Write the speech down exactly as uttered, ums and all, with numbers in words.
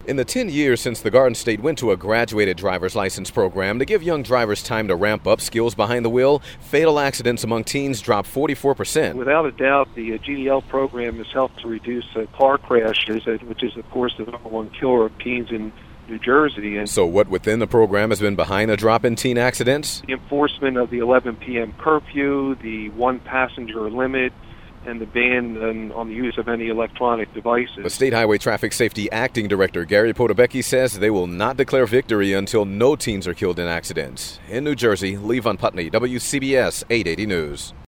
In the ten years since the Garden State went to a graduated driver's license program to give young drivers time to ramp up skills behind the wheel, fatal accidents among teens dropped forty-four percent. Without a doubt, the uh, G D L program has helped to reduce uh, car crashes, uh, which is, of course, the number one killer of teens in New Jersey. And so what within the program has been behind the drop in teen accidents? The enforcement of the eleven p.m. curfew, the one-passenger limit, and the ban on, on the use of any electronic devices. The State Highway Traffic Safety Acting Director Gary Podobecki says they will not declare victory until no teens are killed in accidents. In New Jersey, Levon Putney, W C B S eight eighty News.